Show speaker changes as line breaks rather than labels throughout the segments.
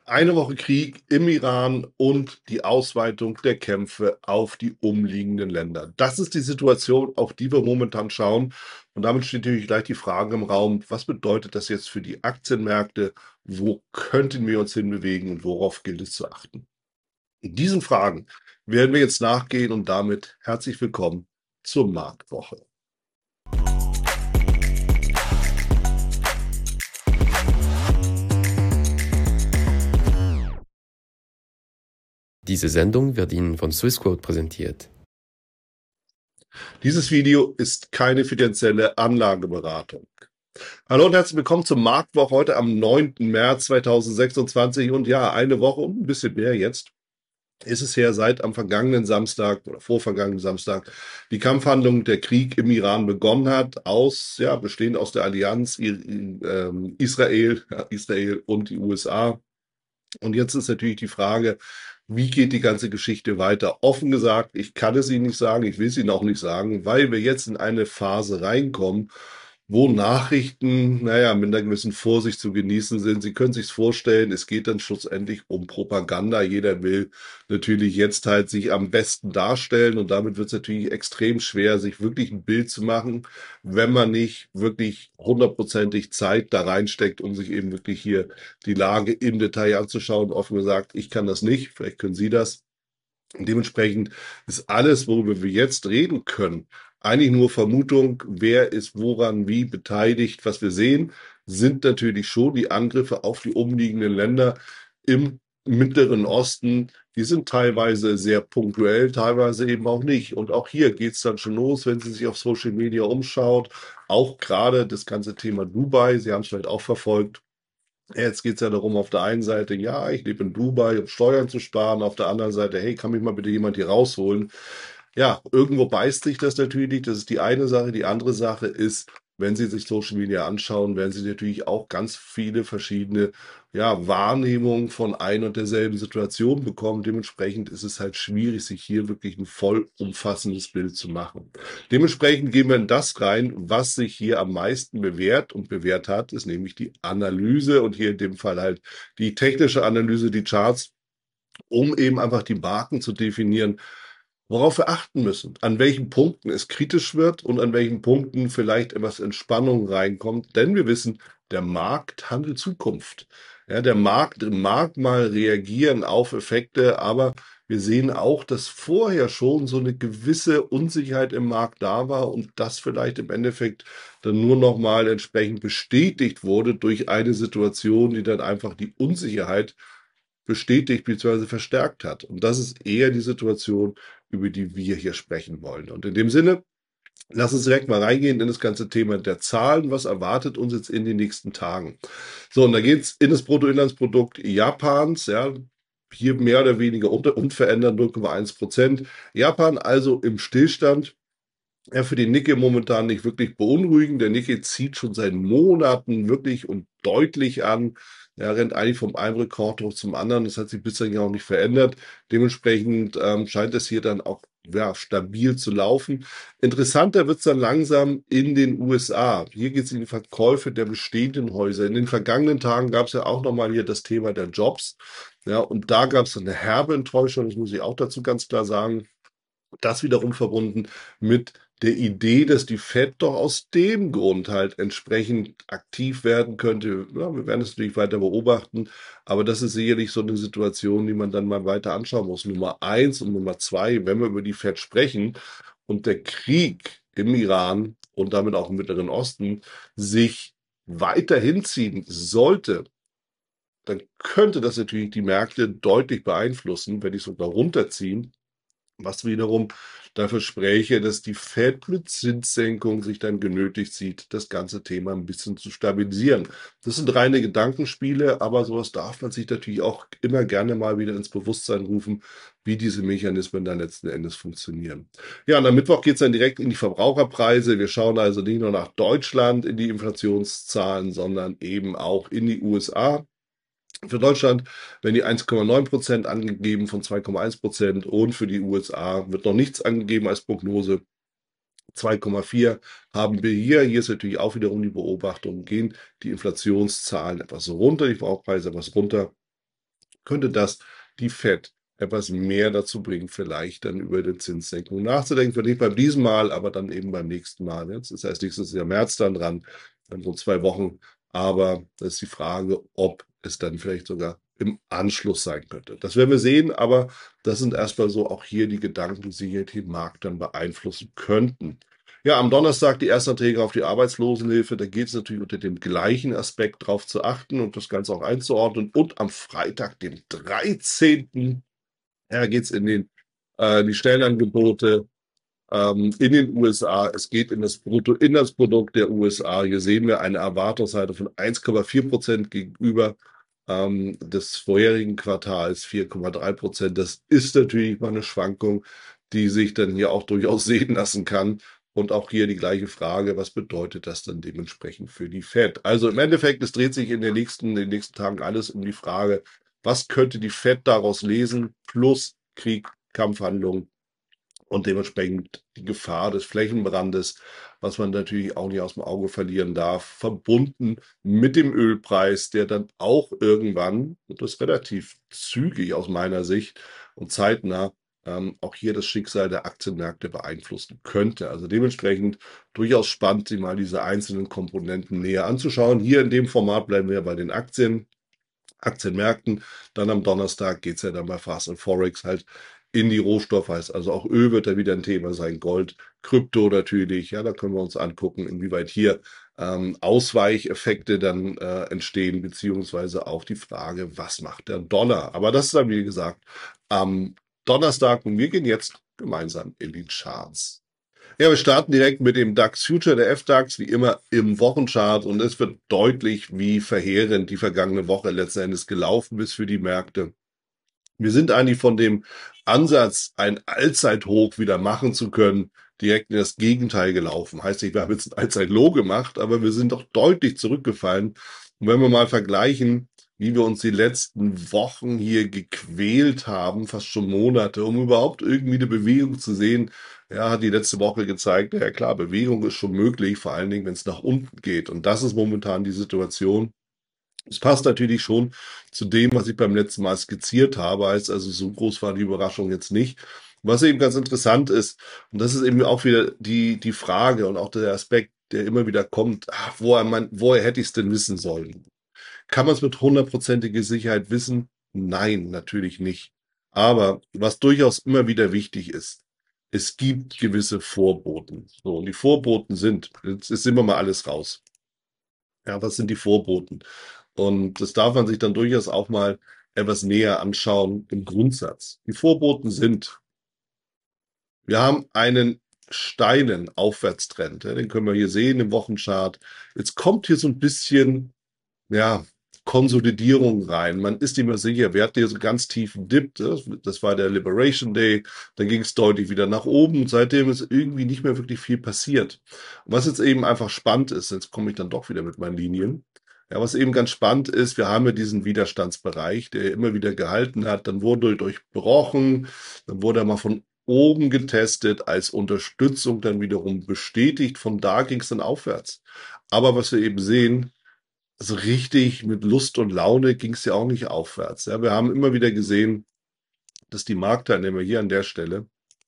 Eine Woche Krieg im Iran und die Ausweitung der Kämpfe auf die umliegenden Länder. Das ist die Situation, auf die wir momentan schauen. Und damit steht natürlich gleich die Frage im Raum, was bedeutet das jetzt für die Aktienmärkte? Wo könnten wir uns hinbewegen und worauf gilt es zu achten? Diesen Fragen werden wir jetzt nachgehen und damit herzlich willkommen zur Marktwoche.
Diese Sendung wird Ihnen von Swissquote präsentiert.
Dieses Video ist keine finanzielle Anlageberatung. Hallo und herzlich willkommen zur Marktwoche heute am 9. März 2026 und ja, eine Woche und ein bisschen mehr jetzt ist es her, seit am vergangenen Samstag oder vorvergangenen Samstag die Kampfhandlung, der Krieg im Iran begonnen hat, bestehend aus der Allianz Israel und die USA. Und jetzt ist natürlich die Frage, wie geht die ganze Geschichte weiter? Offen gesagt, ich kann es Ihnen nicht sagen, ich will es Ihnen auch nicht sagen, weil wir jetzt in eine Phase reinkommen, wo Nachrichten, naja, mit einer gewissen Vorsicht zu genießen sind. Sie können sich's vorstellen, es geht dann schlussendlich um Propaganda. Jeder will natürlich jetzt halt sich am besten darstellen und damit wird es natürlich extrem schwer, sich wirklich ein Bild zu machen, wenn man nicht wirklich hundertprozentig Zeit da reinsteckt, um sich eben wirklich hier die Lage im Detail anzuschauen. Offen gesagt, ich kann das nicht, vielleicht können Sie das. Und dementsprechend ist alles, worüber wir jetzt reden können, eigentlich nur Vermutung, wer ist woran wie beteiligt. Was wir sehen, sind natürlich schon die Angriffe auf die umliegenden Länder im Mittleren Osten. Die sind teilweise sehr punktuell, teilweise eben auch nicht. Und auch hier geht's dann schon los, wenn Sie sich auf Social Media umschaut. Auch gerade das ganze Thema Dubai, Sie haben es vielleicht auch verfolgt. Jetzt geht's ja darum, auf der einen Seite, ja, ich lebe in Dubai, um Steuern zu sparen. Auf der anderen Seite, hey, kann mich mal bitte jemand hier rausholen? Ja, irgendwo beißt sich das natürlich. Das ist die eine Sache. Die andere Sache ist, wenn Sie sich Social Media anschauen, werden Sie natürlich auch ganz viele verschiedene, ja, Wahrnehmungen von ein und derselben Situation bekommen. Dementsprechend ist es halt schwierig, sich hier wirklich ein vollumfassendes Bild zu machen. Dementsprechend gehen wir in das rein, was sich hier am meisten bewährt und bewährt hat, ist nämlich die Analyse und hier in dem Fall halt die technische Analyse, die Charts, um eben einfach die Marken zu definieren, worauf wir achten müssen, an welchen Punkten es kritisch wird und an welchen Punkten vielleicht etwas Entspannung reinkommt. Denn wir wissen, der Markt handelt Zukunft. Ja, der Markt mag mal reagieren auf Effekte, aber wir sehen auch, dass vorher schon so eine gewisse Unsicherheit im Markt da war und das vielleicht im Endeffekt dann nur noch mal entsprechend bestätigt wurde durch eine Situation, die dann einfach die Unsicherheit bestätigt bzw. verstärkt hat. Und das ist eher die Situation, über die wir hier sprechen wollen. Und in dem Sinne, lass uns direkt mal reingehen in das ganze Thema der Zahlen. Was erwartet uns jetzt in den nächsten Tagen? So, und da geht es in das Bruttoinlandsprodukt Japans, ja, hier mehr oder weniger unverändert 0,1%. Japan also im Stillstand. Ja, für den Nikkei momentan nicht wirklich beunruhigend. Der Nikkei zieht schon seit Monaten wirklich und deutlich an. Er rennt eigentlich vom einen Rekord hoch zum anderen. Das hat sich bislang ja auch nicht verändert. Dementsprechend scheint es hier dann auch ja, stabil zu laufen. Interessanter wird es dann langsam in den USA. Hier geht es in die Verkäufe der bestehenden Häuser. In den vergangenen Tagen gab es ja auch nochmal hier das Thema der Jobs. Ja, und da gab es eine herbe Enttäuschung, das muss ich auch dazu ganz klar sagen. Das wiederum verbunden mit der Idee, dass die Fed doch aus dem Grund halt entsprechend aktiv werden könnte. Ja, wir werden es natürlich weiter beobachten, aber das ist sicherlich so eine Situation, die man dann mal weiter anschauen muss. Nummer eins und Nummer zwei, wenn wir über die Fed sprechen und der Krieg im Iran und damit auch im Mittleren Osten sich weiter hinziehen sollte, dann könnte das natürlich die Märkte deutlich beeinflussen, wenn nicht sogar runterziehen. Was wiederum dafür spräche, dass die Fed mit Zinssenkung sich dann genötigt sieht, das ganze Thema ein bisschen zu stabilisieren. Das sind reine Gedankenspiele, aber sowas darf man sich natürlich auch immer gerne mal wieder ins Bewusstsein rufen, wie diese Mechanismen dann letzten Endes funktionieren. Ja, und am Mittwoch geht es dann direkt in die Verbraucherpreise. Wir schauen also nicht nur nach Deutschland in die Inflationszahlen, sondern eben auch in die USA. Für Deutschland werden die 1,9% angegeben von 2,1% und für die USA wird noch nichts angegeben als Prognose. 2,4 haben wir hier. Hier ist natürlich auch wiederum die Beobachtung, gehen die Inflationszahlen etwas runter, die Verbraucherpreise etwas runter. könnte das die Fed etwas mehr dazu bringen, vielleicht dann über die Zinssenkung nachzudenken. Vielleicht nicht beim diesem Mal, aber dann eben beim nächsten Mal. Jetzt ist erst nächstes Jahr März dann dran, dann so 2 Wochen. Aber das ist die Frage, ob es dann vielleicht sogar im Anschluss sein könnte. Das werden wir sehen, aber das sind erstmal so auch hier die Gedanken, die hier den Markt dann beeinflussen könnten. Ja, am Donnerstag die Erstanträge auf die Arbeitslosenhilfe. Da geht es natürlich unter dem gleichen Aspekt drauf zu achten und das Ganze auch einzuordnen. Und am Freitag, dem 13. Ja, geht es in die Stellenangebote in den USA. Es geht in das Bruttoinlandsprodukt der USA. Hier sehen wir eine Erwartungshaltung von 1,4% gegenüber des vorherigen Quartals 4,3%. Das ist natürlich mal eine Schwankung, die sich dann hier auch durchaus sehen lassen kann. Und auch hier die gleiche Frage, was bedeutet das dann dementsprechend für die Fed? Also im Endeffekt, es dreht sich in den nächsten Tagen alles um die Frage, was könnte die Fed daraus lesen, plus Krieg, Kampfhandlungen und dementsprechend die Gefahr des Flächenbrandes, was man natürlich auch nicht aus dem Auge verlieren darf, verbunden mit dem Ölpreis, der dann auch irgendwann, und das relativ zügig aus meiner Sicht und zeitnah, auch hier das Schicksal der Aktienmärkte beeinflussen könnte. Also dementsprechend durchaus spannend, sich mal diese einzelnen Komponenten näher anzuschauen. Hier in dem Format bleiben wir bei den Aktienmärkten. Dann am Donnerstag geht es ja dann bei Fast and Forex halt in die Rohstoffe, heißt also auch Öl wird da wieder ein Thema sein, Gold, Krypto natürlich, ja, da können wir uns angucken, inwieweit hier Ausweicheffekte dann entstehen, beziehungsweise auch die Frage, was macht der Dollar? Aber das ist dann, wie gesagt, am Donnerstag und wir gehen jetzt gemeinsam in die Charts. Ja, wir starten direkt mit dem DAX Future, der FDAX, wie immer im Wochenchart und es wird deutlich, wie verheerend die vergangene Woche letzten Endes gelaufen ist für die Märkte. Wir sind eigentlich von dem Ansatz, ein Allzeithoch wieder machen zu können, direkt in das Gegenteil gelaufen. Heißt nicht, wir haben jetzt ein Allzeitlow gemacht, aber wir sind doch deutlich zurückgefallen. Und wenn wir mal vergleichen, wie wir uns die letzten Wochen hier gequält haben, fast schon Monate, um überhaupt irgendwie eine Bewegung zu sehen, ja, hat die letzte Woche gezeigt, ja klar, Bewegung ist schon möglich, vor allen Dingen, wenn es nach unten geht. Und das ist momentan die Situation. Es passt natürlich schon zu dem, was ich beim letzten Mal skizziert habe, heißt also, so groß war die Überraschung jetzt nicht. Was eben ganz interessant ist, und das ist eben auch wieder die Frage und auch der Aspekt, der immer wieder kommt, woher hätte ich es denn wissen sollen? Kann man es mit hundertprozentiger Sicherheit wissen? Nein, natürlich nicht. Aber was durchaus immer wieder wichtig ist, es gibt gewisse Vorboten. So, und die Vorboten sind, jetzt sind wir mal alles raus. Ja, was sind die Vorboten? Und das darf man sich dann durchaus auch mal etwas näher anschauen im Grundsatz. Die Vorboten sind, wir haben einen steilen Aufwärtstrend, ja, den können wir hier sehen im Wochenchart. Jetzt kommt hier so ein bisschen, ja, Konsolidierung rein. Man ist nicht mehr sicher. Wir hatten hier so einen ganz tiefen Dip. Das war der Liberation Day. Dann ging es deutlich wieder nach oben. Seitdem ist irgendwie nicht mehr wirklich viel passiert. Und was jetzt eben einfach spannend ist, jetzt komme ich dann doch wieder mit meinen Linien. Ja, was eben ganz spannend ist, wir haben ja diesen Widerstandsbereich, der immer wieder gehalten hat. Dann wurde durchbrochen. Dann wurde er mal von oben getestet, als Unterstützung dann wiederum bestätigt. Von da ging es dann aufwärts. Aber was wir eben sehen, so richtig mit Lust und Laune ging es ja auch nicht aufwärts. Ja, wir haben immer wieder gesehen, dass die Marktteilnehmer hier an der Stelle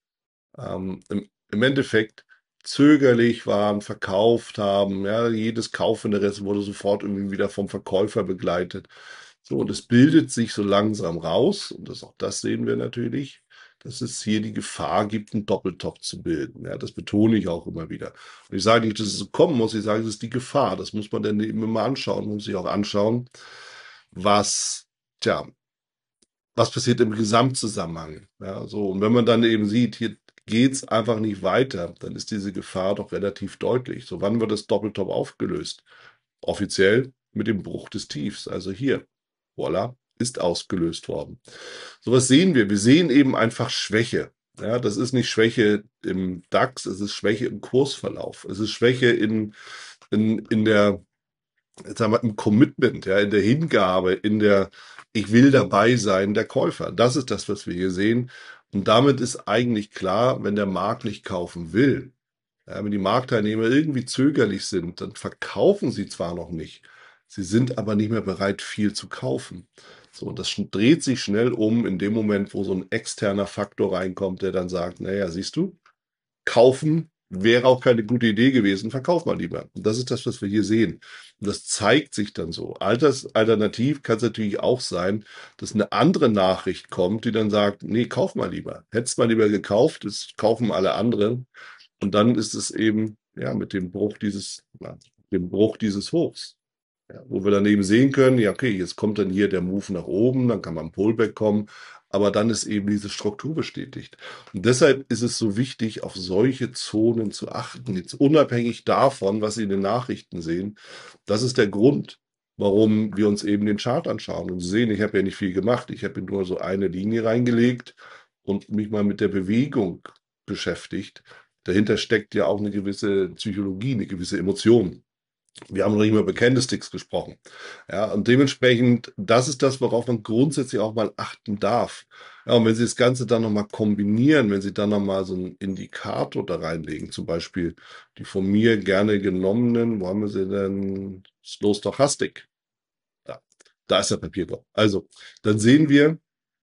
im Endeffekt zögerlich waren, verkauft haben. Ja, jedes Kaufinteresse wurde sofort irgendwie wieder vom Verkäufer begleitet. So, und es bildet sich so langsam raus, und auch das sehen wir natürlich, dass es hier die Gefahr gibt, einen Doppeltop zu bilden. Ja, das betone ich auch immer wieder. Und ich sage nicht, dass es so kommen muss, ich sage, es ist die Gefahr. Das muss man dann eben immer anschauen, man muss sich auch anschauen, was, tja, was passiert im Gesamtzusammenhang. Ja, so, und wenn man dann eben sieht, hier geht's einfach nicht weiter, dann ist diese Gefahr doch relativ deutlich. So, wann wird das Doppeltop aufgelöst? Offiziell mit dem Bruch des Tiefs. Also hier, voilà, ist ausgelöst worden. So was sehen wir. Wir sehen eben einfach Schwäche. Ja, das ist nicht Schwäche im DAX, es ist Schwäche im Kursverlauf. Es ist Schwäche in der, jetzt sagen wir, im Commitment, ja, in der Hingabe, in der ich will dabei sein der Käufer. Das ist das, was wir hier sehen. Und damit ist eigentlich klar, wenn der Markt nicht kaufen will, ja, wenn die Marktteilnehmer irgendwie zögerlich sind, dann verkaufen sie zwar noch nicht, sie sind aber nicht mehr bereit, viel zu kaufen. So, und das dreht sich schnell um in dem Moment, wo so ein externer Faktor reinkommt, der dann sagt, naja, siehst du, kaufen wäre auch keine gute Idee gewesen, verkauf mal lieber. Und das ist das, was wir hier sehen. Und das zeigt sich dann so. Alternativ kann es natürlich auch sein, dass eine andere Nachricht kommt, die dann sagt, nee, kauf mal lieber. Hättest mal lieber gekauft, das kaufen alle anderen. Und dann ist es eben, ja, mit dem Bruch dieses Hochs. Ja, wo wir dann eben sehen können, ja, okay, jetzt kommt dann hier der Move nach oben, dann kann man Pullback kommen, aber dann ist eben diese Struktur bestätigt. Und deshalb ist es so wichtig, auf solche Zonen zu achten, jetzt unabhängig davon, was Sie in den Nachrichten sehen. Das ist der Grund, warum wir uns eben den Chart anschauen. Und Sie sehen, ich habe ja nicht viel gemacht, ich habe nur so eine Linie reingelegt und mich mal mit der Bewegung beschäftigt. Dahinter steckt ja auch eine gewisse Psychologie, eine gewisse Emotion. Wir haben noch nicht mal über Candlesticks gesprochen. Ja, und dementsprechend, das ist das, worauf man grundsätzlich auch mal achten darf. Ja, und wenn Sie das Ganze dann nochmal kombinieren, wenn Sie dann nochmal so einen Indikator da reinlegen, zum Beispiel die von mir gerne genommenen, wo haben wir sie denn? Slow Stochastic. Da ist der Papierkorb. Also, dann sehen wir,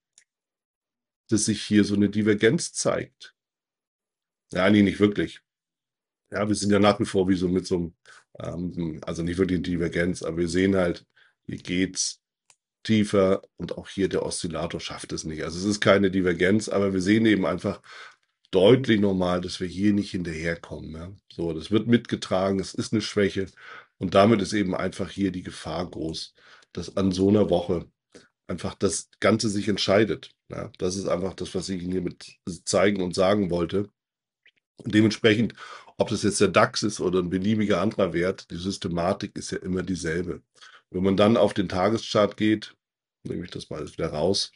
dass sich hier so eine Divergenz zeigt. Ja, nee, nicht wirklich. Ja, wir sind ja nach wie vor wie so mit so einem, also nicht wirklich eine Divergenz, aber wir sehen halt, hier geht's tiefer und auch hier der Oszillator schafft es nicht. Also es ist keine Divergenz, aber wir sehen eben einfach deutlich nochmal, dass wir hier nicht hinterherkommen. Ja. So, das wird mitgetragen, es ist eine Schwäche und damit ist eben einfach hier die Gefahr groß, dass an so einer Woche einfach das Ganze sich entscheidet. Ja. Das ist einfach das, was ich Ihnen hiermit zeigen und sagen wollte. Und dementsprechend, ob das jetzt der DAX ist oder ein beliebiger anderer Wert, die Systematik ist ja immer dieselbe. Wenn man dann auf den Tageschart geht, nehme ich das mal wieder raus.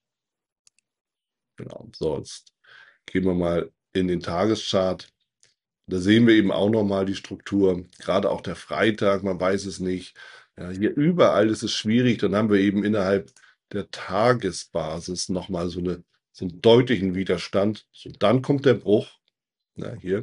Genau, so, jetzt gehen wir mal in den Tageschart. Da sehen wir eben auch nochmal die Struktur, gerade auch der Freitag, man weiß es nicht. Ja, hier überall ist es schwierig, dann haben wir eben innerhalb der Tagesbasis nochmal so einen deutlichen Widerstand. So, dann kommt der Bruch. Ja, hier.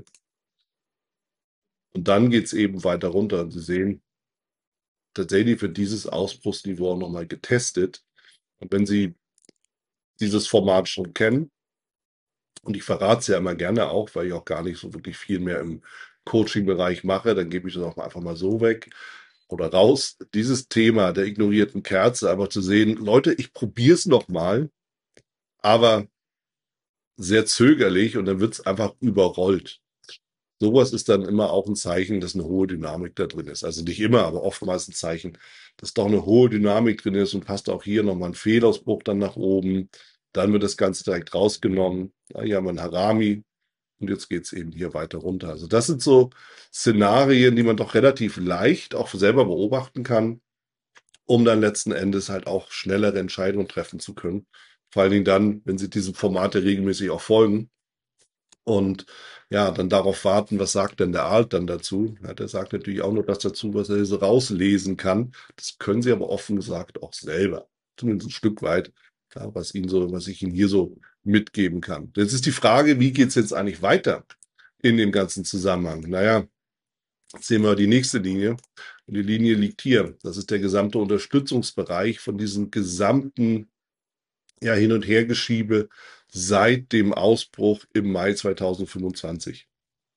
Und dann geht es eben weiter runter. Und Sie sehen, tatsächlich wird dieses Ausbruchsniveau auch nochmal getestet. Und wenn Sie dieses Format schon kennen, und ich verrate es ja immer gerne auch, weil ich auch gar nicht so wirklich viel mehr im Coaching-Bereich mache, dann gebe ich das auch einfach mal so weg oder raus. Dieses Thema der ignorierten Kerze, aber zu sehen, Leute, ich probiere es nochmal, aber sehr zögerlich und dann wird es einfach überrollt. Sowas ist dann immer auch ein Zeichen, dass eine hohe Dynamik da drin ist. Also nicht immer, aber oftmals ein Zeichen, dass doch eine hohe Dynamik drin ist und passt auch hier nochmal ein Fehlausbruch dann nach oben. Dann wird das Ganze direkt rausgenommen. Ja, hier haben wir ein Harami und jetzt geht es eben hier weiter runter. Also das sind so Szenarien, die man doch relativ leicht auch selber beobachten kann, um dann letzten Endes halt auch schnellere Entscheidungen treffen zu können. Vor allen Dingen dann, wenn Sie diesem Format ja regelmäßig auch folgen. Und ja, dann darauf warten, was sagt denn der Alt dann dazu? Ja, der sagt natürlich auch nur das dazu, was er so rauslesen kann. Das können Sie aber offen gesagt auch selber. Zumindest ein Stück weit, ja, was ich Ihnen hier so mitgeben kann. Jetzt ist die Frage, wie geht es jetzt eigentlich weiter in dem ganzen Zusammenhang? Naja, jetzt sehen wir die nächste Linie. Und die Linie liegt hier. Das ist der gesamte Unterstützungsbereich von diesem gesamten Hin- und Hergeschiebe seit dem Ausbruch im Mai 2025.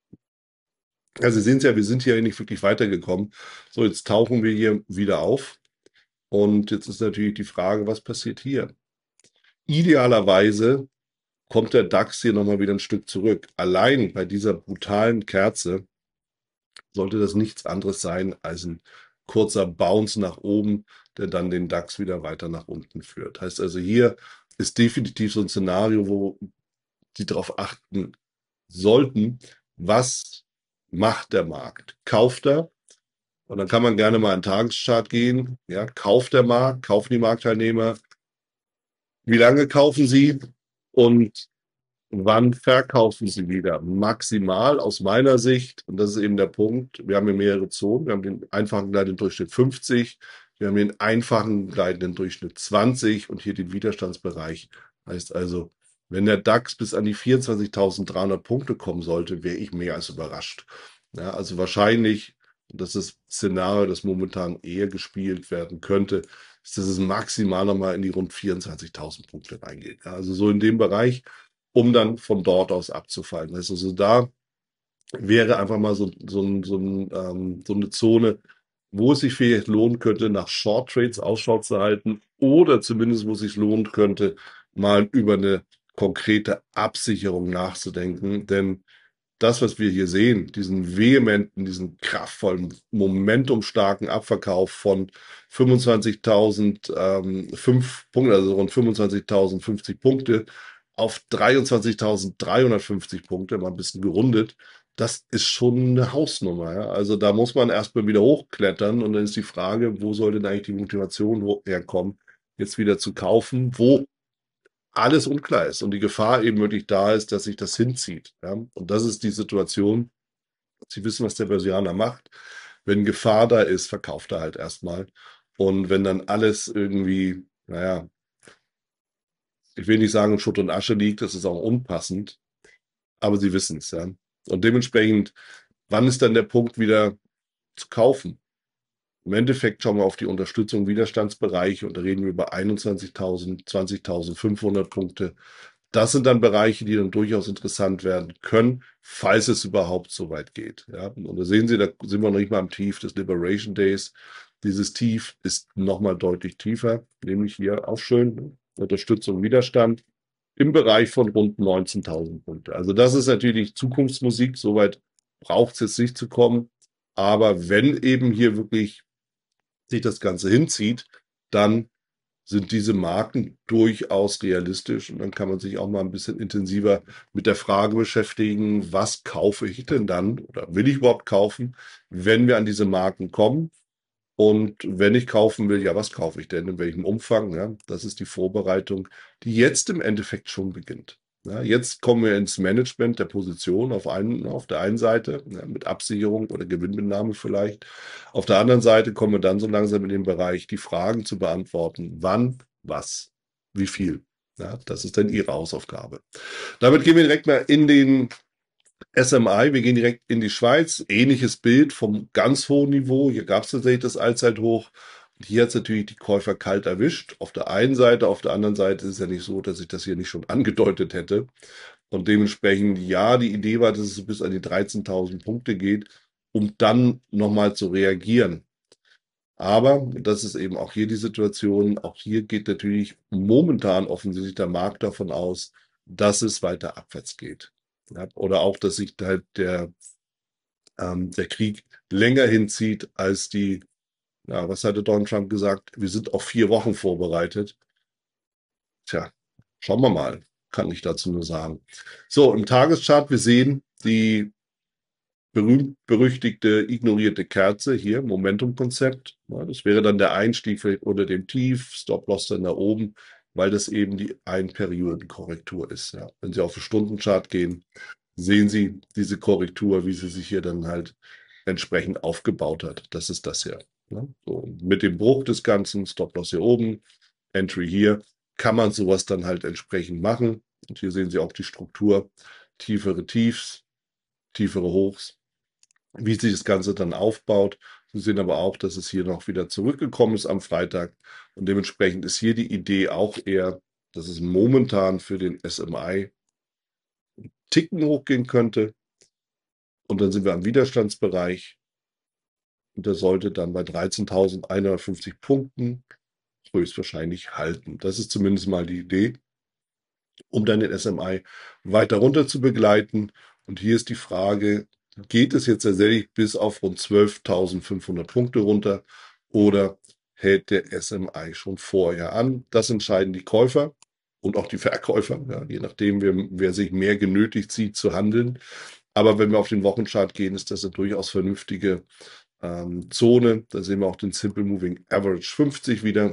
Also Sie sehen es ja, wir sind hier nicht wirklich weitergekommen. So, jetzt tauchen wir hier wieder auf. Und jetzt ist natürlich die Frage, was passiert hier? Idealerweise kommt der DAX hier nochmal wieder ein Stück zurück. Allein bei dieser brutalen Kerze sollte das nichts anderes sein als ein kurzer Bounce nach oben, der dann den DAX wieder weiter nach unten führt. Heißt also, hier ist definitiv so ein Szenario, wo Sie darauf achten sollten, was macht der Markt? Kauft er? Und dann kann man gerne mal in den Tageschart gehen. Ja, kauft der Markt? Kaufen die Marktteilnehmer? Wie lange kaufen sie? Und wann verkaufen sie wieder? Maximal aus meiner Sicht, und das ist eben der Punkt, wir haben hier mehrere Zonen. Wir haben den einfachen gleitenden Durchschnitt 50, wir haben den einfachen gleitenden Durchschnitt 20 und hier den Widerstandsbereich. Heißt also, wenn der DAX bis an die 24.300 Punkte kommen sollte, wäre ich mehr als überrascht. Ja, also wahrscheinlich, und das ist das Szenario, das momentan eher gespielt werden könnte, ist, dass es maximal nochmal in die rund 24.000 Punkte reingeht. Ja, also so in dem Bereich, um dann von dort aus abzufallen. Also da wäre einfach mal so eine Zone, wo es sich vielleicht lohnen könnte, nach Short Trades Ausschau zu halten oder zumindest, wo es sich lohnen könnte, mal über eine konkrete Absicherung nachzudenken. Denn das, was wir hier sehen, diesen vehementen, diesen kraftvollen, momentumstarken Abverkauf von 25.000 5 Punkte, also rund 25.050 Punkte auf 23.350 Punkte, mal ein bisschen gerundet, das ist schon eine Hausnummer. Ja? Also da muss man erstmal wieder hochklettern und dann ist die Frage, wo soll denn eigentlich die Motivation herkommen, jetzt wieder zu kaufen, wo alles unklar ist und die Gefahr eben wirklich da ist, dass sich das hinzieht. Ja? Und das ist die Situation. Sie wissen, was der Börsianer macht. Wenn Gefahr da ist, verkauft er halt erstmal. Und wenn dann alles irgendwie, naja, ich will nicht sagen, in Schutt und Asche liegt, das ist auch unpassend, aber Sie wissen es, ja. Und dementsprechend, wann ist dann der Punkt wieder zu kaufen? Im Endeffekt schauen wir auf die Unterstützung, Widerstandsbereiche und da reden wir über 21.000, 20.500 Punkte. Das sind dann Bereiche, die dann durchaus interessant werden können, falls es überhaupt so weit geht. Ja, und da sehen Sie, da sind wir noch nicht mal am Tief des Liberation Days. Dieses Tief ist nochmal deutlich tiefer, nämlich hier auch schön Unterstützung, Widerstand im Bereich von rund 19.000 Punkte. Also das ist natürlich Zukunftsmusik. Soweit braucht es jetzt nicht zu kommen. Aber wenn eben hier wirklich sich das Ganze hinzieht, dann sind diese Marken durchaus realistisch und dann kann man sich auch mal ein bisschen intensiver mit der Frage beschäftigen, was kaufe ich denn dann oder will ich überhaupt kaufen, wenn wir an diese Marken kommen? Und wenn ich kaufen will, ja, was kaufe ich denn? In welchem Umfang? Ja, das ist die Vorbereitung, die jetzt im Endeffekt schon beginnt. Ja, jetzt kommen wir ins Management der Position auf der einen Seite, ja, mit Absicherung oder Gewinnmitnahme vielleicht. Auf der anderen Seite kommen wir dann so langsam in den Bereich, die Fragen zu beantworten. Wann, was, wie viel? Ja, das ist dann Ihre Hausaufgabe. Damit gehen wir direkt mal in den SMI, wir gehen direkt in die Schweiz. Ähnliches Bild vom ganz hohen Niveau. Hier gab es tatsächlich das Allzeithoch. Und hier hat es natürlich die Käufer kalt erwischt. Auf der einen Seite, auf der anderen Seite ist es ja nicht so, dass ich das hier nicht schon angedeutet hätte. Und dementsprechend, ja, die Idee war, dass es bis an die 13.000 Punkte geht, um dann nochmal zu reagieren. Aber das ist eben auch hier die Situation. Auch hier geht natürlich momentan offensichtlich der Markt davon aus, dass es weiter abwärts geht. Ja, oder auch, dass sich halt der Krieg länger hinzieht als die, ja, was hatte Donald Trump gesagt? Wir sind auf 4 Wochen vorbereitet. Tja, schauen wir mal. Kann ich dazu nur sagen. So, im Tageschart, wir sehen die berühmt-berüchtigte ignorierte Kerze hier, Momentum-Konzept. Ja, das wäre dann der Einstieg vielleicht unter dem Tief, Stop-Loss dann da oben, weil das eben die Einperiodenkorrektur ist. Ja. Wenn Sie auf den Stundenchart gehen, sehen Sie diese Korrektur, wie sie sich hier dann halt entsprechend aufgebaut hat. Das ist das hier. Ja. So, mit dem Bruch des Ganzen, Stop-Loss hier oben, Entry hier, kann man sowas dann halt entsprechend machen. Und hier sehen Sie auch die Struktur, tiefere Tiefs, tiefere Hochs, wie sich das Ganze dann aufbaut. Sie sehen aber auch, dass es hier noch wieder zurückgekommen ist am Freitag. Und dementsprechend ist hier die Idee auch eher, dass es momentan für den SMI Ticken hochgehen könnte. Und dann sind wir am Widerstandsbereich. Und der sollte dann bei 13.150 Punkten höchstwahrscheinlich halten. Das ist zumindest mal die Idee, um dann den SMI weiter runter zu begleiten. Und hier ist die Frage, geht es jetzt tatsächlich bis auf rund 12.500 Punkte runter oder hält der SMI schon vorher an? Das entscheiden die Käufer und auch die Verkäufer, ja, je nachdem, wer sich mehr genötigt sieht zu handeln. Aber wenn wir auf den Wochenchart gehen, ist das eine durchaus vernünftige Zone. Da sehen wir auch den Simple Moving Average 50 wieder.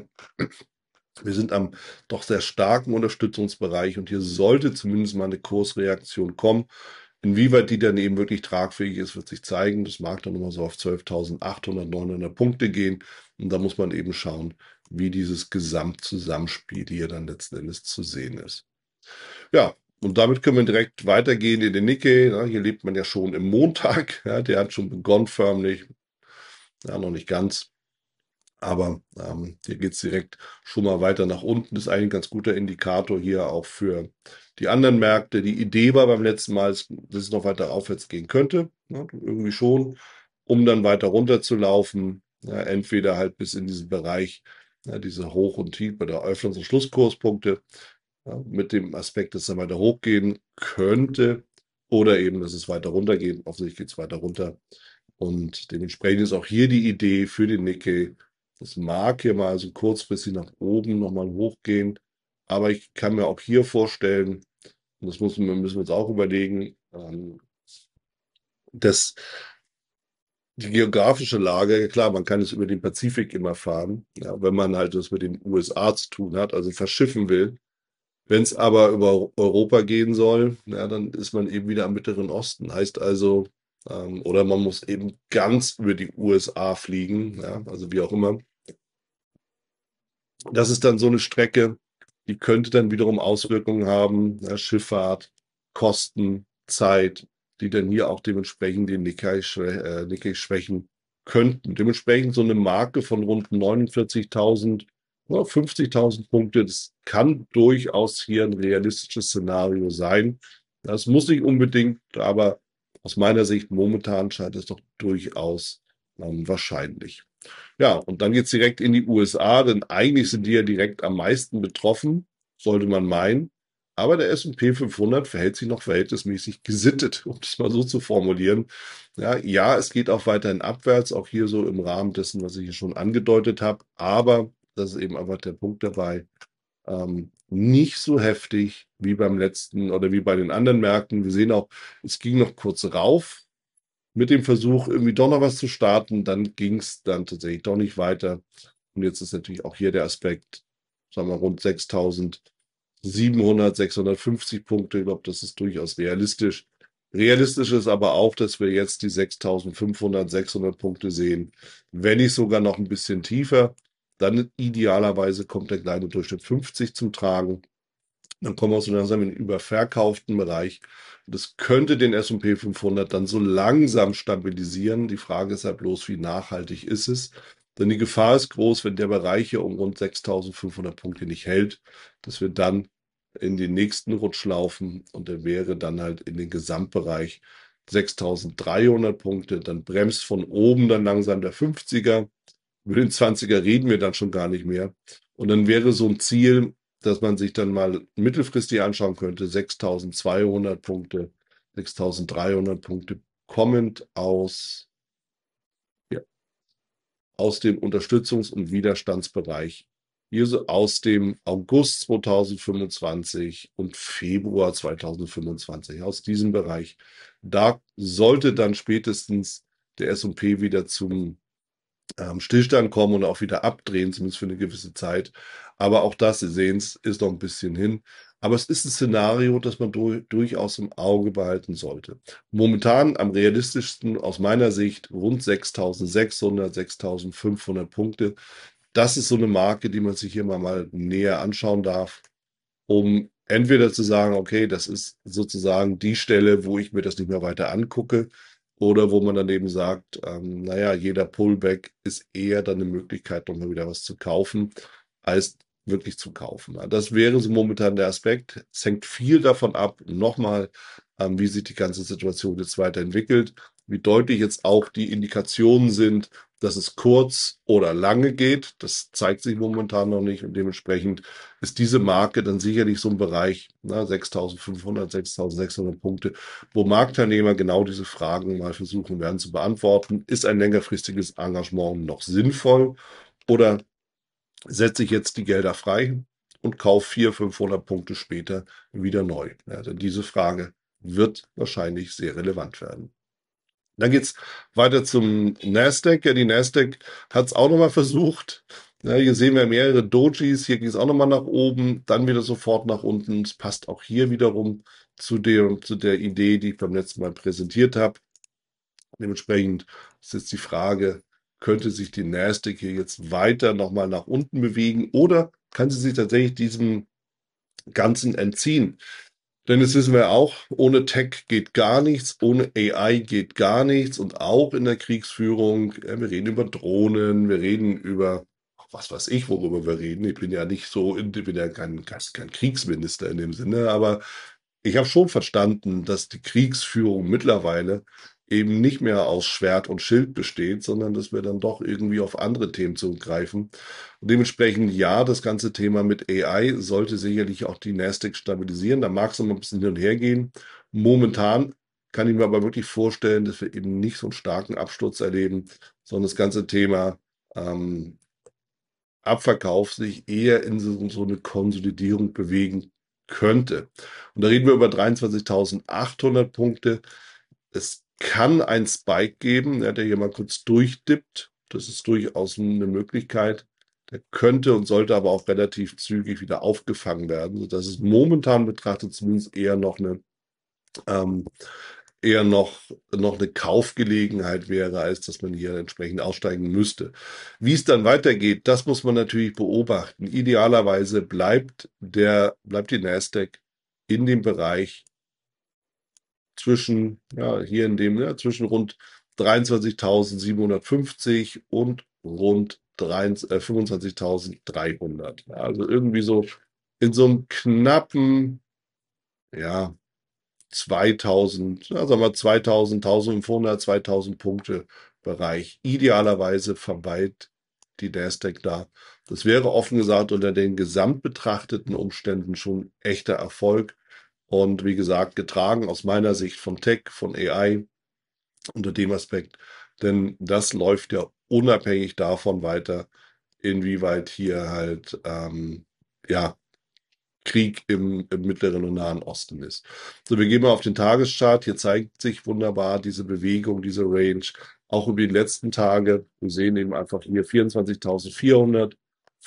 Wir sind am doch sehr starken Unterstützungsbereich und hier sollte zumindest mal eine Kursreaktion kommen. Inwieweit die dann eben wirklich tragfähig ist, wird sich zeigen. Das mag dann immer so auf 12.800, 900 Punkte gehen. Und da muss man eben schauen, wie dieses Gesamtzusammenspiel hier dann letzten Endes zu sehen ist. Ja, und damit können wir direkt weitergehen in den Nikkei. Ja, hier lebt man ja schon im Montag. Ja, der hat schon begonnen förmlich. Ja, noch nicht ganz. Aber hier geht es direkt schon mal weiter nach unten. Ist eigentlich ein ganz guter Indikator hier auch für die anderen Märkte. Die Idee war beim letzten Mal, dass es noch weiter aufwärts gehen könnte. Ne, irgendwie schon, um dann weiter runter zu laufen. Ja, entweder halt bis in diesen Bereich, ja, diese Hoch- und Tief bei der Öffnungs- und Schlusskurspunkte, ja, mit dem Aspekt, dass es dann weiter hochgehen könnte. Oder eben, dass es weiter runtergeht. Offensichtlich geht es weiter runter. Und dementsprechend ist auch hier die Idee für den Nikkei, das mag hier mal so kurzfristig nach oben nochmal hochgehen, aber ich kann mir auch hier vorstellen, und das müssen wir uns auch überlegen, dass die geografische Lage, klar, man kann es über den Pazifik immer fahren, ja, wenn man halt das mit den USA zu tun hat, also verschiffen will. Wenn es aber über Europa gehen soll, ja, dann ist man eben wieder am Mittleren Osten. Heißt also, oder man muss eben ganz über die USA fliegen, ja, also wie auch immer. Das ist dann so eine Strecke, die könnte dann wiederum Auswirkungen haben, ja, Schifffahrt, Kosten, Zeit, die dann hier auch dementsprechend den Nikkei schwächen könnten. Dementsprechend so eine Marke von rund 49.000, ja, 50.000 Punkte, das kann durchaus hier ein realistisches Szenario sein. Das muss nicht unbedingt, aber aus meiner Sicht momentan scheint es doch durchaus wahrscheinlich. Ja, und dann geht's direkt in die USA, denn eigentlich sind die ja direkt am meisten betroffen, sollte man meinen. Aber der S&P 500 verhält sich noch verhältnismäßig gesittet, um das mal so zu formulieren. Ja, ja, es geht auch weiterhin abwärts, auch hier so im Rahmen dessen, was ich hier schon angedeutet habe. Aber das ist eben einfach der Punkt dabei. Nicht so heftig wie beim letzten oder wie bei den anderen Märkten. Wir sehen auch, es ging noch kurz rauf mit dem Versuch, irgendwie doch noch was zu starten. Dann ging es dann tatsächlich doch nicht weiter. Und jetzt ist natürlich auch hier der Aspekt, sagen wir rund 6.700, 650 Punkte. Ich glaube, das ist durchaus realistisch. Realistisch ist aber auch, dass wir jetzt die 6.500, 600 Punkte sehen. Wenn nicht sogar noch ein bisschen tiefer, dann idealerweise kommt der kleine Durchschnitt 50 zum Tragen. Dann kommen wir so langsam in den überverkauften Bereich. Das könnte den S&P 500 dann so langsam stabilisieren. Die Frage ist halt bloß, wie nachhaltig ist es? Denn die Gefahr ist groß, wenn der Bereich hier um rund 6.500 Punkte nicht hält, dass wir dann in den nächsten Rutsch laufen und der wäre dann halt in den Gesamtbereich 6.300 Punkte. Dann bremst von oben dann langsam der 50er. Über den 20er reden wir dann schon gar nicht mehr. Und dann wäre so ein Ziel, dass man sich dann mal mittelfristig anschauen könnte, 6.200 Punkte, 6.300 Punkte, kommend ja, aus dem Unterstützungs- und Widerstandsbereich. Hier so aus dem August 2025 und Februar 2025, aus diesem Bereich. Da sollte dann spätestens der S&P wieder zum Stillstand kommen und auch wieder abdrehen, zumindest für eine gewisse Zeit. Aber auch das, Sie sehen es, ist noch ein bisschen hin. Aber es ist ein Szenario, das man durchaus im Auge behalten sollte. Momentan am realistischsten aus meiner Sicht rund 6.600, 6.500 Punkte. Das ist so eine Marke, die man sich hier mal näher anschauen darf, um entweder zu sagen, okay, das ist sozusagen die Stelle, wo ich mir das nicht mehr weiter angucke, oder wo man dann eben sagt, naja, jeder Pullback ist eher dann eine Möglichkeit, nochmal wieder was zu kaufen, als wirklich zu kaufen. Ja, das wäre so momentan der Aspekt. Es hängt viel davon ab, nochmal, wie sich die ganze Situation jetzt weiterentwickelt, wie deutlich jetzt auch die Indikationen sind, dass es kurz oder lange geht. Das zeigt sich momentan noch nicht und dementsprechend ist diese Marke dann sicherlich so ein Bereich, 6.500, 6.600 Punkte, wo Marktteilnehmer genau diese Fragen mal versuchen werden zu beantworten. Ist ein längerfristiges Engagement noch sinnvoll oder setze ich jetzt die Gelder frei und kaufe 400, 500 Punkte später wieder neu? Ja, denn diese Frage wird wahrscheinlich sehr relevant werden. Dann geht's weiter zum Nasdaq. Ja, die Nasdaq hat es auch nochmal versucht. Ja, hier sehen wir mehrere Dojis. Hier ging es auch nochmal nach oben, dann wieder sofort nach unten. Es passt auch hier wiederum zu der Idee, die ich beim letzten Mal präsentiert habe. Dementsprechend ist jetzt die Frage, könnte sich die Nasdaq hier jetzt weiter nochmal nach unten bewegen oder kann sie sich tatsächlich diesem Ganzen entziehen? Denn das wissen wir auch, ohne Tech geht gar nichts, ohne AI geht gar nichts und auch in der Kriegsführung, wir reden über Drohnen, wir reden über, was weiß ich, worüber wir reden. Ich bin ja nicht so, ich bin ja kein Kriegsminister in dem Sinne, aber ich habe schon verstanden, dass die Kriegsführung mittlerweile eben nicht mehr aus Schwert und Schild besteht, sondern dass wir dann doch irgendwie auf andere Themen zurückgreifen. Und dementsprechend, ja, das ganze Thema mit AI sollte sicherlich auch die Nasdaq stabilisieren. Da mag es noch mal ein bisschen hin und her gehen. Momentan kann ich mir aber wirklich vorstellen, dass wir eben nicht so einen starken Absturz erleben, sondern das ganze Thema ähm, Abverkauf sich eher in so eine Konsolidierung bewegen könnte. Und da reden wir über 23.800 Punkte. Es kann ein Spike geben, ja, der hier mal kurz durchdippt. Das ist durchaus eine Möglichkeit. Der könnte und sollte aber auch relativ zügig wieder aufgefangen werden, sodass es momentan betrachtet zumindest ähm, eher noch eine Kaufgelegenheit wäre, als dass man hier entsprechend aussteigen müsste. Wie es dann weitergeht, das muss man natürlich beobachten. Idealerweise bleibt die Nasdaq in dem Bereich zwischen, ja, hier in dem, ja, zwischen rund 23.750 und rund 25.300. Ja, also irgendwie so in so einem knappen, ja, 2000, ja, sagen wir 2000, 1500, 2000 Punkte Bereich. Idealerweise verweilt die Nasdaq da. Das wäre offen gesagt unter den gesamtbetrachteten Umständen schon echter Erfolg. Und wie gesagt, getragen aus meiner Sicht von Tech, von AI unter dem Aspekt. Denn das läuft ja unabhängig davon weiter, inwieweit hier halt ja, Krieg im Mittleren und Nahen Osten ist. So, wir gehen mal auf den Tageschart. Hier zeigt sich wunderbar diese Bewegung, diese Range, auch über die letzten Tage. Wir sehen eben einfach hier 24.400,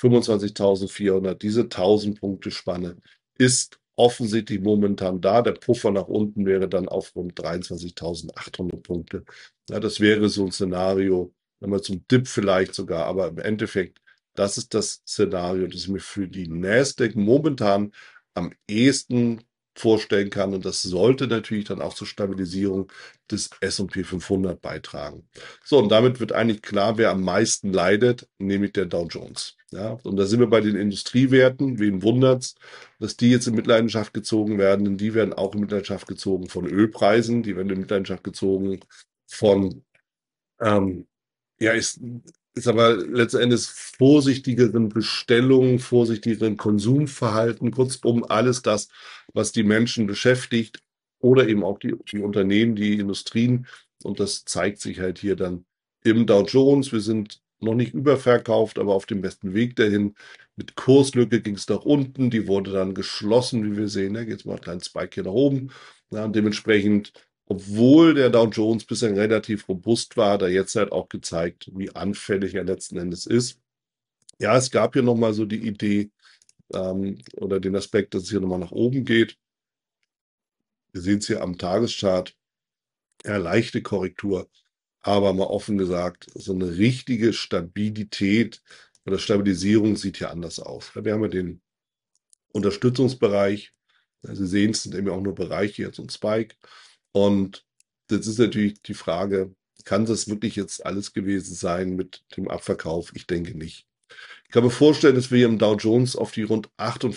25.400. Diese 1000-Punkte-Spanne ist offensichtlich momentan da. Der Puffer nach unten wäre dann auf rund 23.800 Punkte. Ja, das wäre so ein Szenario, wenn wir zum Dip vielleicht sogar, aber im Endeffekt das ist das Szenario, das ich mir für die Nasdaq momentan am ehesten vorstellen kann. Und das sollte natürlich dann auch zur Stabilisierung des S&P 500 beitragen. So, und damit wird eigentlich klar, wer am meisten leidet, nämlich der Dow Jones. Ja, und da sind wir bei den Industriewerten. Wen wundert's, dass die jetzt in Mitleidenschaft gezogen werden? Denn die werden auch in Mitleidenschaft gezogen von Ölpreisen. Die werden in Mitleidenschaft gezogen von ähm, ja, ist aber letzten Endes vorsichtigeren Bestellungen, vorsichtigeren Konsumverhalten, kurzum alles das, was die Menschen beschäftigt oder eben auch die Unternehmen, die Industrien. Und das zeigt sich halt hier dann im Dow Jones. Wir sind noch nicht überverkauft, aber auf dem besten Weg dahin. Mit Kurslücke ging es nach unten, die wurde dann geschlossen, wie wir sehen. Da geht es mal einen kleinen Spike hier nach oben. Ja, und dementsprechend obwohl der Dow Jones bisher relativ robust war, hat er jetzt halt auch gezeigt, wie anfällig er letzten Endes ist. Ja, es gab hier nochmal so die Idee oder den Aspekt, dass es hier nochmal nach oben geht. Wir sehen es hier am Tageschart. Ja, leichte Korrektur, aber mal offen gesagt, so eine richtige Stabilität oder Stabilisierung sieht hier anders aus. Wir haben ja den Unterstützungsbereich. Sie sehen, es sind eben auch nur Bereiche, jetzt und Spike. Und das ist natürlich die Frage, kann das wirklich jetzt alles gewesen sein mit dem Abverkauf? Ich denke nicht. Ich kann mir vorstellen, dass wir hier im Dow Jones auf die rund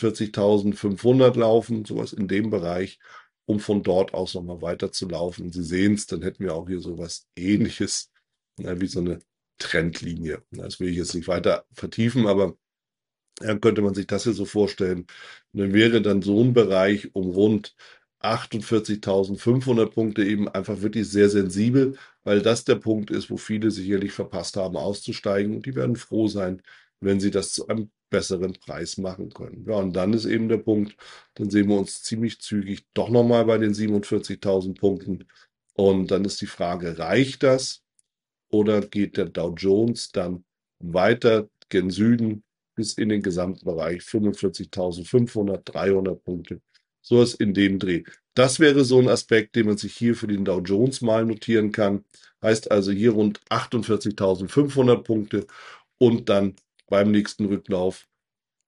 48.500 laufen, sowas in dem Bereich, um von dort aus nochmal weiter zu laufen. Und Sie sehen es, dann hätten wir auch hier sowas Ähnliches, wie so eine Trendlinie. Das will ich jetzt nicht weiter vertiefen, aber ja, könnte man sich das hier so vorstellen. Und dann wäre dann so ein Bereich um rund 48.500 Punkte eben einfach wirklich sehr sensibel, weil das der Punkt ist, wo viele sicherlich verpasst haben, auszusteigen. Und die werden froh sein, wenn sie das zu einem besseren Preis machen können. Ja, und dann ist eben der Punkt, dann sehen wir uns ziemlich zügig doch nochmal bei den 47.000 Punkten. Und dann ist die Frage, reicht das oder geht der Dow Jones dann weiter gen Süden bis in den Gesamtbereich 45.500, 300 Punkte? So ist in dem Dreh. Das wäre so ein Aspekt, den man sich hier für den Dow Jones mal notieren kann. Heißt also hier rund 48.500 Punkte und dann beim nächsten Rücklauf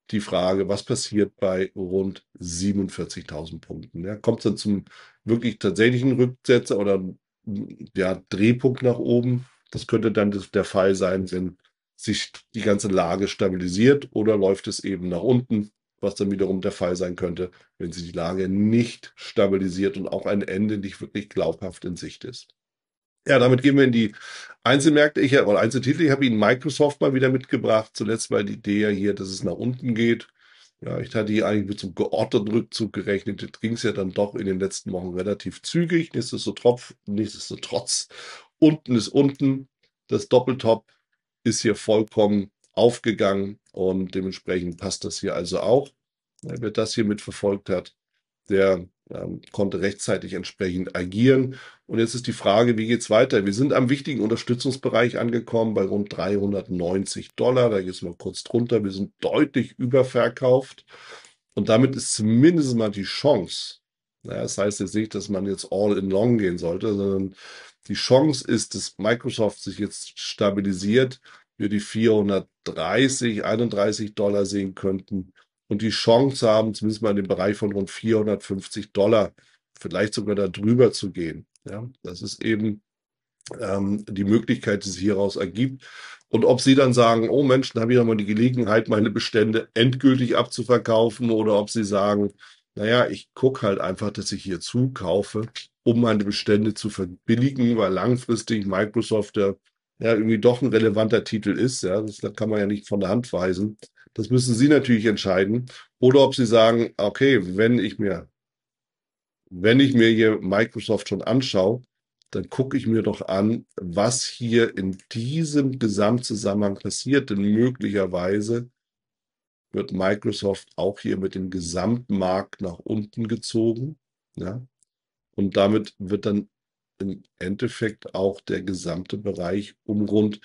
die Frage, was passiert bei rund 47.000 Punkten? Ja, kommt es dann zum wirklich tatsächlichen Rücksetzer oder ja, Drehpunkt nach oben? Das könnte dann der Fall sein, wenn sich die ganze Lage stabilisiert, oder läuft es eben nach unten, was dann wiederum der Fall sein könnte, wenn sich die Lage nicht stabilisiert und auch ein Ende nicht wirklich glaubhaft in Sicht ist. Ja, damit gehen wir in die Einzelmärkte. Oder Einzeltitel. Ich habe Ihnen Microsoft mal wieder mitgebracht. Zuletzt war die Idee ja hier, dass es nach unten geht. Ja, ich hatte hier eigentlich mit so einem geordneten Rückzug gerechnet. Jetzt ging es ja dann doch in den letzten Wochen relativ zügig. Nichtsdestotrotz, unten ist unten. Das Doppeltop ist hier vollkommen aufgegangen und dementsprechend passt das hier also auch. Wer das hier mitverfolgt hat, der konnte rechtzeitig entsprechend agieren. Und jetzt ist die Frage, wie geht es weiter? Wir sind am wichtigen Unterstützungsbereich angekommen bei rund $390. Da geht es mal kurz drunter. Wir sind deutlich überverkauft. Und damit ist zumindest mal die Chance. Das heißt jetzt nicht, dass man jetzt all in long gehen sollte, sondern die Chance ist, dass Microsoft sich jetzt stabilisiert, wir die 430, $31 sehen könnten und die Chance haben, zumindest mal in dem Bereich von rund $450, vielleicht sogar darüber zu gehen. Ja, das ist eben die Möglichkeit, die sich hieraus ergibt. Und ob Sie dann sagen, oh Mensch, dann habe ich nochmal die Gelegenheit, meine Bestände endgültig abzuverkaufen, oder ob Sie sagen, naja, ich gucke halt einfach, dass ich hier zukaufe, um meine Bestände zu verbilligen, weil langfristig Microsoft ja irgendwie doch ein relevanter Titel ist. Ja, das kann man ja nicht von der Hand weisen. Das müssen Sie natürlich entscheiden. Oder ob Sie sagen, okay, wenn ich mir hier Microsoft schon anschaue, dann gucke ich mir doch an, was hier in diesem Gesamtzusammenhang passiert. Denn möglicherweise wird Microsoft auch hier mit dem Gesamtmarkt nach unten gezogen. Ja? Und damit wird dann im Endeffekt auch der gesamte Bereich um rund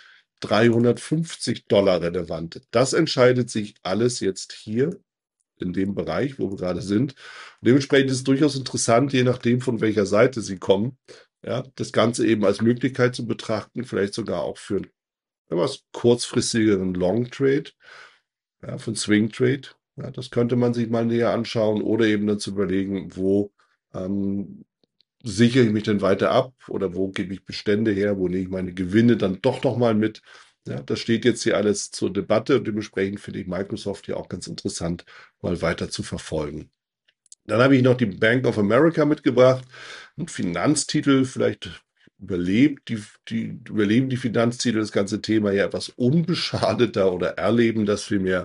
$350 relevant. Das entscheidet sich alles jetzt hier in dem Bereich, wo wir gerade sind. Und dementsprechend ist es durchaus interessant, je nachdem, von welcher Seite Sie kommen, ja, das Ganze eben als Möglichkeit zu betrachten, vielleicht sogar auch für einen etwas kurzfristigeren Long Trade, ja, für einen Swing Trade. Ja, das könnte man sich mal näher anschauen oder eben dann zu überlegen, wo ähm, sichere ich mich denn weiter ab oder wo gebe ich Bestände her, wo nehme ich meine Gewinne dann doch nochmal mit. Ja, das steht jetzt hier alles zur Debatte und dementsprechend finde ich Microsoft hier auch ganz interessant, mal weiter zu verfolgen. Dann habe ich noch die Bank of America mitgebracht, ein Finanztitel, vielleicht überleben die Finanztitel das ganze Thema ja etwas unbeschadeter oder erleben das vielmehr.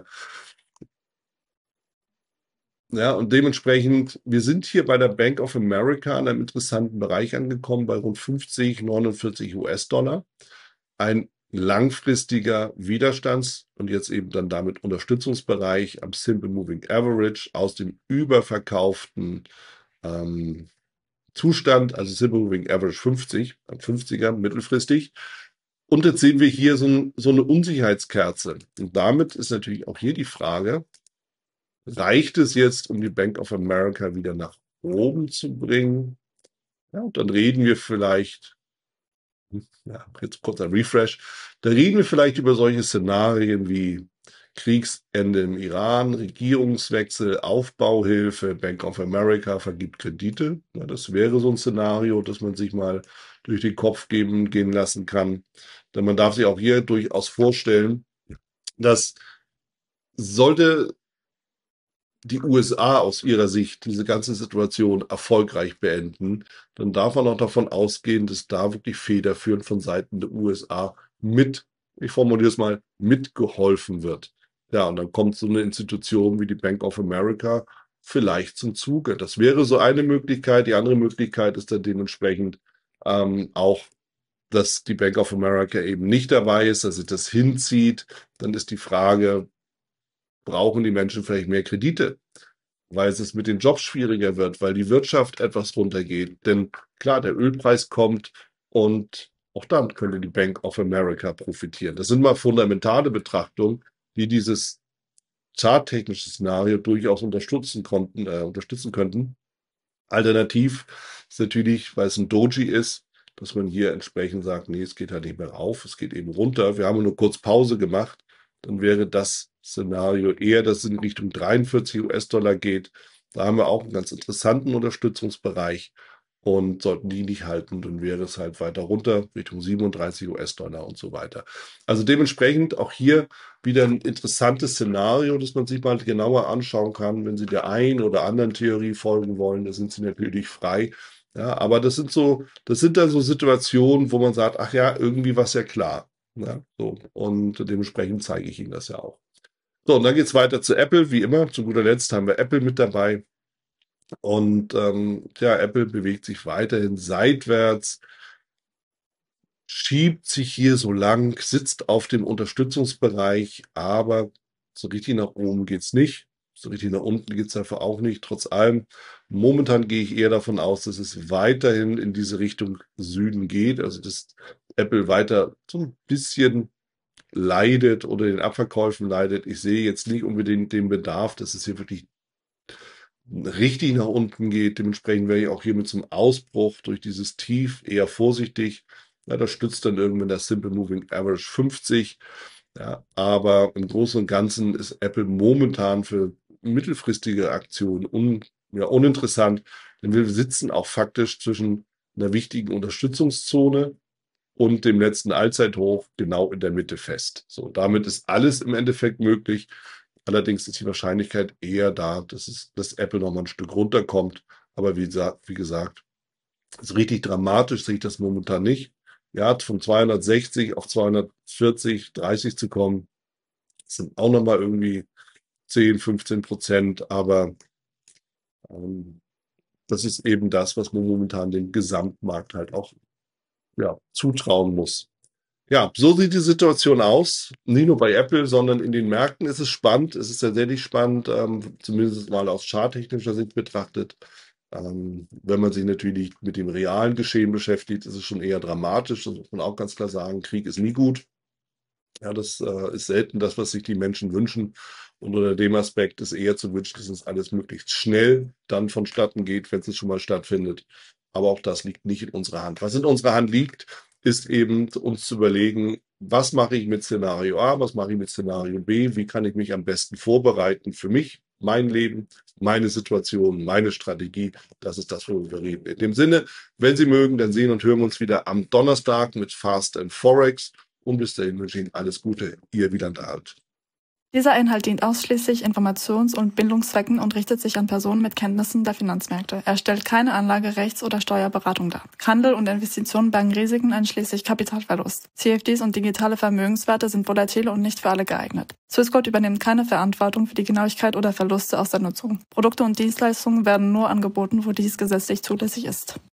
Ja, und dementsprechend, wir sind hier bei der Bank of America in einem interessanten Bereich angekommen, bei rund 50, 49 US-Dollar. Ein langfristiger Widerstands- und jetzt eben dann damit Unterstützungsbereich am Simple Moving Average aus dem überverkauften Zustand, also Simple Moving Average 50, am 50er mittelfristig. Und jetzt sehen wir hier so eine Unsicherheitskerze. Und damit ist natürlich auch hier die Frage, reicht es jetzt, um die Bank of America wieder nach oben zu bringen? Ja, und dann reden wir vielleicht, ja, jetzt kurz ein Refresh, da reden wir vielleicht über solche Szenarien wie Kriegsende im Iran, Regierungswechsel, Aufbauhilfe, Bank of America vergibt Kredite. Ja, das wäre so ein Szenario, das man sich mal durch den Kopf gehen lassen kann. Denn man darf sich auch hier durchaus vorstellen, dass sollte die USA aus ihrer Sicht diese ganze Situation erfolgreich beenden, dann darf man auch davon ausgehen, dass da wirklich federführend von Seiten der USA ich formuliere es mal, mitgeholfen wird. Ja, und dann kommt so eine Institution wie die Bank of America vielleicht zum Zuge. Das wäre so eine Möglichkeit. Die andere Möglichkeit ist dann dementsprechend auch, dass die Bank of America eben nicht dabei ist, dass sie das hinzieht. Dann ist die Frage, brauchen die Menschen vielleicht mehr Kredite, weil es mit den Jobs schwieriger wird, weil die Wirtschaft etwas runtergeht. Denn klar, der Ölpreis kommt und auch dann könnte die Bank of America profitieren. Das sind mal fundamentale Betrachtungen, die dieses charttechnische Szenario durchaus unterstützen könnten. Alternativ ist natürlich, weil es ein Doji ist, dass man hier entsprechend sagt, nee, es geht halt nicht mehr rauf, es geht eben runter. Wir haben nur kurz Pause gemacht. Dann wäre das Szenario eher, dass es in Richtung 43 US-Dollar geht. Da haben wir auch einen ganz interessanten Unterstützungsbereich. Und sollten die nicht halten, dann wäre es halt weiter runter Richtung 37 US-Dollar und so weiter. Also dementsprechend auch hier wieder ein interessantes Szenario, das man sich mal genauer anschauen kann. Wenn Sie der einen oder anderen Theorie folgen wollen, da sind Sie natürlich frei. Ja, aber das sind dann so Situationen, wo man sagt, ach ja, irgendwie war es ja klar. Ja, so. Und dementsprechend zeige ich Ihnen das ja auch. So, und dann geht es weiter zu Apple, wie immer. Zu guter Letzt haben wir Apple mit dabei. Und ja, Apple bewegt sich weiterhin seitwärts, schiebt sich hier so lang, sitzt auf dem Unterstützungsbereich, aber so richtig nach oben geht's nicht. So richtig nach unten geht's dafür auch nicht. Trotz allem, momentan gehe ich eher davon aus, dass es weiterhin in diese Richtung Süden geht. Also dass Apple weiter so ein bisschen leidet oder den Abverkäufen leidet. Ich sehe jetzt nicht unbedingt den Bedarf, dass es hier wirklich richtig nach unten geht. Dementsprechend wäre ich auch hier mit zum Ausbruch durch dieses Tief eher vorsichtig. Ja, das stützt dann irgendwann das Simple Moving Average 50. Ja, aber im Großen und Ganzen ist Apple momentan für mittelfristige Aktionen uninteressant, denn wir sitzen auch faktisch zwischen einer wichtigen Unterstützungszone und dem letzten Allzeithoch genau in der Mitte fest. So, damit ist alles im Endeffekt möglich. Allerdings ist die Wahrscheinlichkeit eher da, dass Apple noch mal ein Stück runterkommt. Aber wie gesagt, so richtig dramatisch sehe ich das momentan nicht. Ja, von 260 auf 240, 30 zu kommen, sind auch noch mal irgendwie 10, 15%. Aber das ist eben das, was man momentan dem Gesamtmarkt halt auch zutrauen muss. Ja, so sieht die Situation aus. Nicht nur bei Apple, sondern in den Märkten ist es spannend. Es ist tatsächlich spannend, zumindest mal aus charttechnischer Sicht betrachtet. Wenn man sich natürlich mit dem realen Geschehen beschäftigt, ist es schon eher dramatisch. Das muss man auch ganz klar sagen. Krieg ist nie gut. Ja, das ist selten das, was sich die Menschen wünschen. Und unter dem Aspekt ist eher zu wünschen, dass es alles möglichst schnell dann vonstatten geht, wenn es schon mal stattfindet. Aber auch das liegt nicht in unserer Hand. Was in unserer Hand liegt, ist eben uns zu überlegen, was mache ich mit Szenario A, was mache ich mit Szenario B, wie kann ich mich am besten vorbereiten für mich, mein Leben, meine Situation, meine Strategie. Das ist das, worüber wir reden. In dem Sinne, wenn Sie mögen, dann sehen und hören wir uns wieder am Donnerstag mit Fast and Forex. Und bis dahin wünsche ich Ihnen alles Gute. Ihr Wieland Alt.
Dieser Inhalt dient ausschließlich Informations- und Bildungszwecken und richtet sich an Personen mit Kenntnissen der Finanzmärkte. Er stellt keine Anlage-, Rechts- oder Steuerberatung dar. Handel und Investitionen bergen Risiken einschließlich Kapitalverlust. CFDs und digitale Vermögenswerte sind volatil und nicht für alle geeignet. Swissquote übernimmt keine Verantwortung für die Genauigkeit oder Verluste aus der Nutzung. Produkte und Dienstleistungen werden nur angeboten, wo dies gesetzlich zulässig ist.